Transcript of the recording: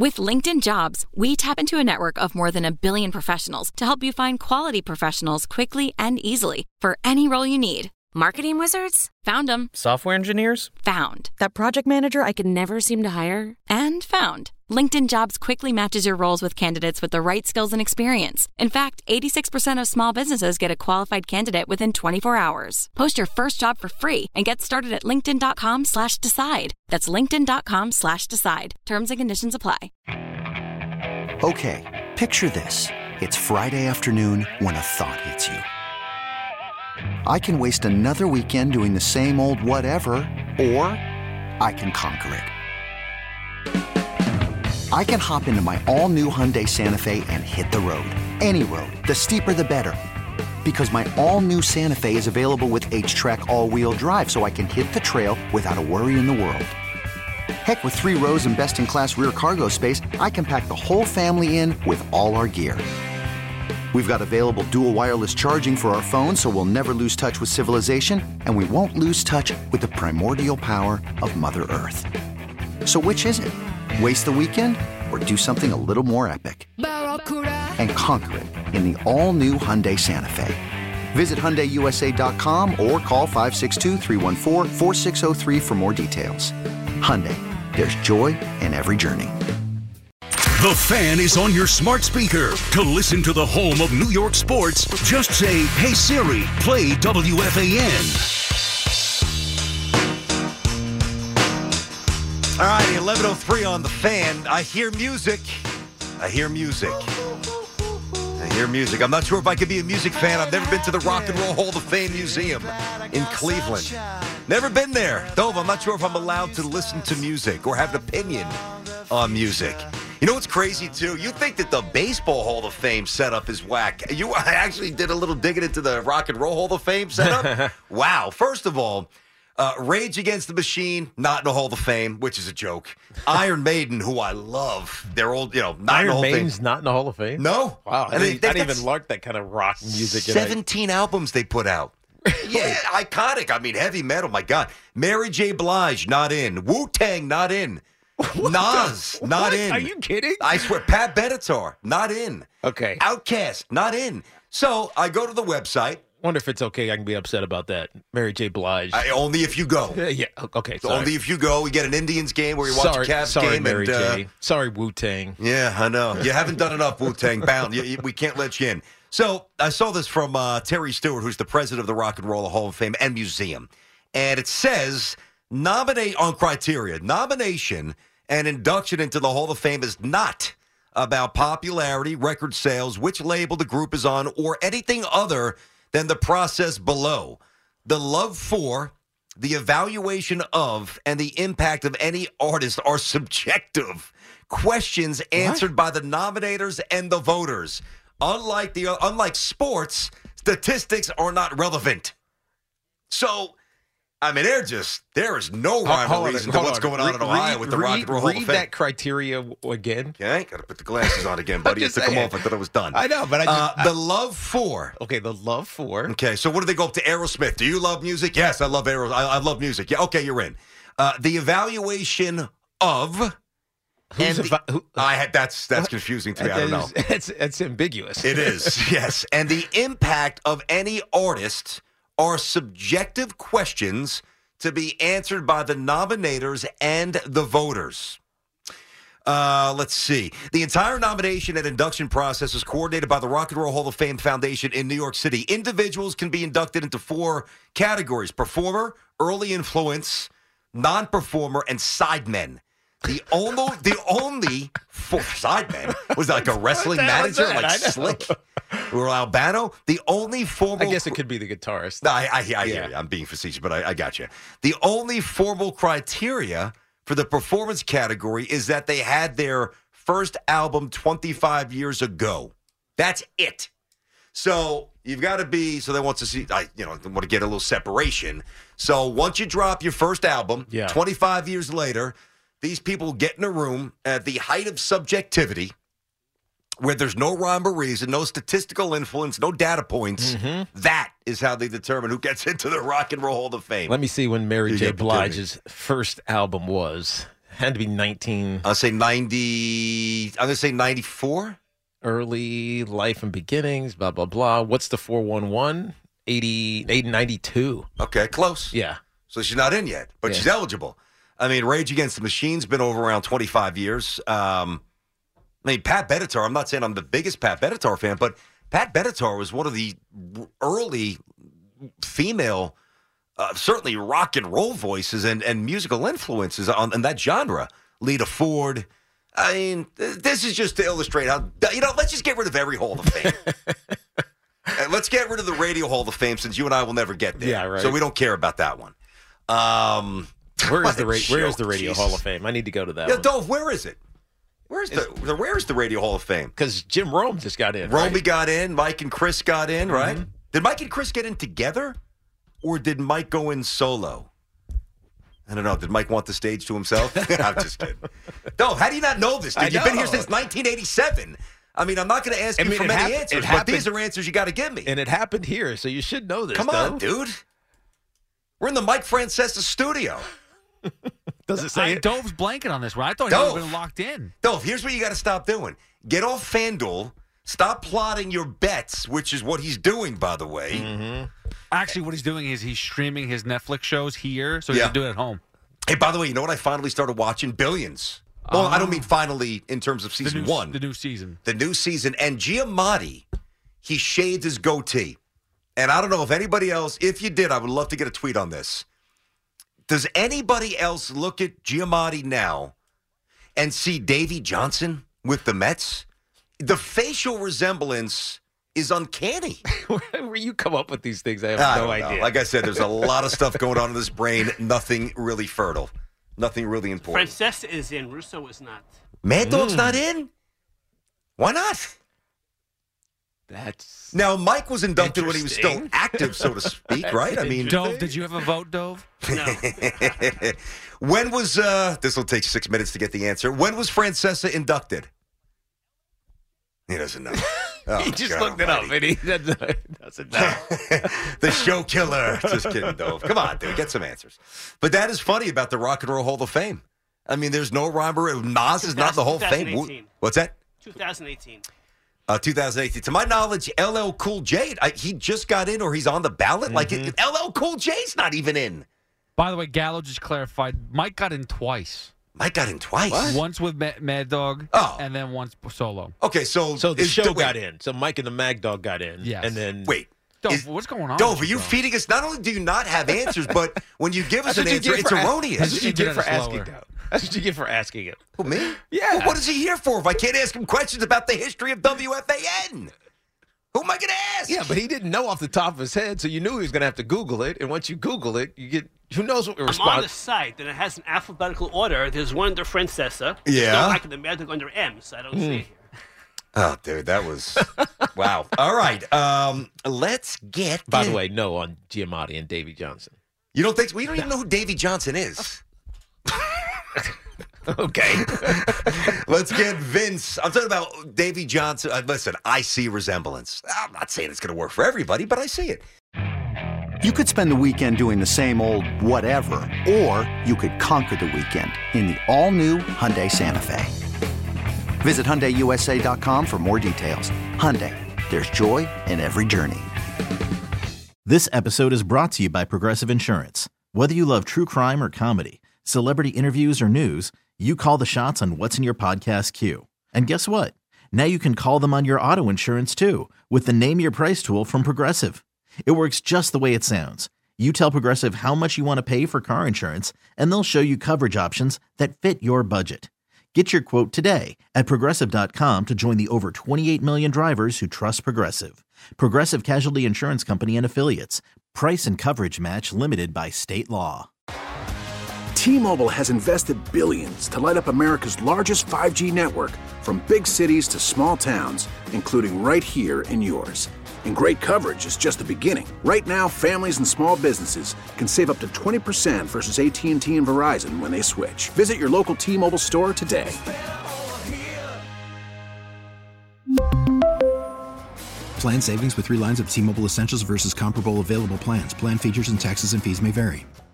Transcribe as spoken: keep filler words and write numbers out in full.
With LinkedIn Jobs, we tap into a network of more than a billion professionals to help you find quality professionals quickly and easily for any role you need. Marketing wizards? Found them. Software engineers? Found. That project manager I could never seem to hire? And found. LinkedIn Jobs quickly matches your roles with candidates with the right skills and experience. In fact, eighty-six percent of small businesses get a qualified candidate within twenty-four hours. Post your first job for free and get started at linkedin.com slash decide. That's linkedin.com slash decide. Terms and conditions apply. Okay, picture this. It's Friday afternoon when a thought hits you. I can waste another weekend doing the same old whatever, or I can conquer it. I can hop into my all-new Hyundai Santa Fe and hit the road. Any road. The steeper, the better. Because my all-new Santa Fe is available with H-Track all-wheel drive, so I can hit the trail without a worry in the world. Heck, with three rows and best-in-class rear cargo space, I can pack the whole family in with all our gear. We've got available dual wireless charging for our phones, so we'll never lose touch with civilization, and we won't lose touch with the primordial power of Mother Earth. So which is it? Waste the weekend or do something a little more epic? And conquer it in the all-new Hyundai Santa Fe. Visit Hyundai U S A dot com or call five six two, three one four, four six zero three for more details. Hyundai, there's joy in every journey. The Fan is on your smart speaker. To listen to the home of New York sports, just say, "Hey Siri, play W F A N." All right, eleven oh three on The Fan. I hear music. I hear music. I hear music. I'm not sure if I could be a music fan. I've never been to the Rock and Roll Hall of Fame Museum in Cleveland. Never been there. Dove, I'm not sure if I'm allowed to listen to music or have an opinion on music. You know what's crazy, too? You think that the Baseball Hall of Fame setup is whack. You actually did a little digging into the Rock and Roll Hall of Fame setup? Wow. First of all, uh, Rage Against the Machine, not in the Hall of Fame, which is a joke. Iron Maiden, who I love. They're old, you know, not Iron in the Hall Maiden's of Fame. not in the Hall of Fame? No. Wow. I And didn't, they- I didn't that's even like that kind of rock music. seventeen albums they put out. Yeah, iconic. I mean, heavy metal, my God. Mary J. Blige, not in. Wu-Tang, not in. What Nas, the- not what? in. Are you kidding? I swear. Pat Benatar, not in. Okay. Outkast, not in. So I go to the website. Wonder if it's okay I can be upset about that. Mary J. Blige. I, only if you go. Uh, yeah, okay. So Sorry. only if you go. We get an Indians game where you watch sorry, a Cavs sorry, game. Mary and, uh, J. Sorry, Wu-Tang. Yeah, I know. You haven't done enough, Wu-Tang. Bound. You, you, we can't let you in. So I saw this from uh, Terry Stewart, who's the president of the Rock and Roll Hall of Fame and Museum. And it says, nominate on criteria, nomination and induction into the Hall of Fame is not about popularity, record sales, which label the group is on, or anything other than the process below. The love for, the evaluation of, and the impact of any artist are subjective questions answered by the nominators and the voters. Unlike the unlike sports, statistics are not relevant. So, I mean, they're just there is no rhyme Hold or on, reason to hold what's on. going on Read- in Ohio read- with the read, Rock and Roll Hall of Read Fame. that criteria w- again. Okay, got to put the glasses on again, buddy. It just took them saying. off. I thought I was done. I know, but I just, uh, the love for. Okay, the love for. Okay, so what do they go up to Aerosmith? Do you love music? Yes, I love Aerosmith. I, I love music. Yeah, okay, you're in. Uh, the evaluation of. Who's and eva- the, who- I had that's that's confusing to me. I don't know. It's, it's ambiguous. It is, yes. And the impact of any artist are subjective questions to be answered by the nominators and the voters. Uh, let's see. The entire nomination and induction process is coordinated by the Rock and Roll Hall of Fame Foundation in New York City. Individuals can be inducted into four categories: performer, early influence, non-performer, and sidemen. The only, the only four sidemen was like a wrestling What the hell is manager, that? like I know. Slick or Albano. The only formal. I guess it could be the guitarist. No, I, I, I hear Yeah. you. I'm being facetious, but I, I got you. The only formal criteria for the performance category is that they had their first album twenty-five years ago. That's it. So you've got to be. So they want to see. I, you know, they want to get a little separation. So once you drop your first album, Yeah. twenty-five years later, these people get in a room at the height of subjectivity, where there's no rhyme or reason, no statistical influence, no data points. Mm-hmm. That is how they determine who gets into the Rock and Roll Hall of Fame. Let me see when Mary You J. get the kidding me. Blige's first album was. Had to be nineteen. I'll say ninety. I'm going to say ninety-four. Early life and beginnings, blah, blah, blah. What's the four one one? eighty, eighty, ninety-two. Okay, close. Yeah. So she's not in yet, but Yeah. she's eligible. I mean, Rage Against the Machine's been over around twenty-five years. Um, I mean, Pat Benatar, I'm not saying I'm the biggest Pat Benatar fan, but Pat Benatar was one of the early female, uh, certainly rock and roll voices and, and musical influences on in that genre. Lita Ford. I mean, this is just to illustrate how, you know, let's just get rid of every Hall of Fame. And let's get rid of the Radio Hall of Fame since you and I will never get there. Yeah, right. So we don't care about that one. Um, Where is what the a ra- where is joke, the Radio Jesus. Hall of Fame? I need to go to that Yeah, one. Dove, where is it? Where's the, the where is the Radio Hall of Fame? Because Jim Rome just got in. Romy right? got in, Mike and Chris got in, right? Mm-hmm. Did Mike and Chris get in together? Or did Mike go in solo? I don't know. Did Mike want the stage to himself? I'm just kidding. Dove, how do you not know this, dude? I You've been here know. since nineteen eighty-seven. I mean, I'm not going to ask I you mean, for it many hap- answers, it but happened- these are answers you got to give me. And it happened here, so you should know this. Come though. on, dude. We're in the Mike Francesa studio. Does it say I, it? Dove's blanket on this one. I thought he would have Dove. been locked in. Dove, here's what you got to stop doing. Get off FanDuel. Stop plotting your bets, which is what he's doing, by the way. Mm-hmm. Actually, what he's doing is he's streaming his Netflix shows here, so he Yeah. can do it at home. Hey, by the way, you know what I finally started watching? Billions. Well, I don't mean finally in terms of The season new, one. the new season. The new season. And Giamatti, he shaved his goatee. And I don't know if anybody else, if you did, I would love to get a tweet on this. Does anybody else look at Giamatti now and see Davey Johnson with the Mets? The facial resemblance is uncanny. Where you come up with these things, I have I no don't know. idea. Like I said, there's a lot of stuff going on in this brain. Nothing really fertile. Nothing really important. Francesa is in. Russo is not. Mad Mm. Dog's not in? Why not? That's Now, Mike was inducted when he was still Interesting. active, so to speak, right? I mean, Dove, did you have a vote, Dove? No. when was, uh, this will take six minutes to get the answer. When was Francesa inducted? He doesn't know. Oh, he just God looked it up, almighty. and he doesn't know. The show killer. Just kidding, Dove. Come on, dude. Get some answers. But that is funny about the Rock and Roll Hall of Fame. I mean, there's no robbery. Nas is not in the Hall of Fame. twenty eighteen. What's that? twenty eighteen. Uh, twenty eighteen. To my knowledge, L L Cool J, I, he just got in or he's on the ballot. Like, it, L L Cool J's not even in. By the way, Gallo just clarified. Mike got in twice. Mike got in twice. Once with Ma- Mad Dog, Oh. and then once solo. Okay, so So the is- show wait, got in. So Mike and the Mag Dog got in. Yes. And then Wait. Dove, Is- what's going on? Dove, with are you Dove? feeding us? Not only do you not have answers, but when you give us That's an what you answer, get it's for a- erroneous. That's what you get for Internet is asking. slower. Though. That's what you get for asking it. Who, me? Yeah. Well, what is he here for if I can't ask him questions about the history of W F A N? Who am I going to ask? Yeah, but he didn't know off the top of his head, so you knew he was going to have to Google it. And once you Google it, you get who knows what I'm on the response. site, and it has an alphabetical order. There's one under Francesa. Yeah. There's no Mike and the Mad Dog under M, so I don't see it here. Oh, dude, that was wow. All right, um, let's get. By the way, no on Giamatti and Davey Johnson. you don't think we don't even know who Davey Johnson is? Okay. Let's get Vince. I'm talking about Davey Johnson. Uh, listen, I see resemblance. I'm not saying it's going to work for everybody, but I see it. You could spend the weekend doing the same old whatever, or you could conquer the weekend in the all-new Hyundai Santa Fe. Visit Hyundai U S A dot com for more details. Hyundai, there's joy in every journey. This episode is brought to you by Progressive Insurance. Whether you love true crime or comedy, celebrity interviews or news, you call the shots on what's in your podcast queue. And guess what? Now you can call them on your auto insurance too with the Name Your Price tool from Progressive. It works just the way it sounds. You tell Progressive how much you want to pay for car insurance, and they'll show you coverage options that fit your budget. Get your quote today at Progressive dot com to join the over twenty-eight million drivers who trust Progressive. Progressive Casualty Insurance Company and Affiliates. Price and coverage match limited by state law. T-Mobile has invested billions to light up America's largest five G network, from big cities to small towns, including right here in yours. And great coverage is just the beginning. Right now, families and small businesses can save up to twenty percent versus A T and T and Verizon when they switch. Visit your local T-Mobile store today. Plan savings with three lines of T-Mobile Essentials versus comparable available plans. Plan features and taxes and fees may vary.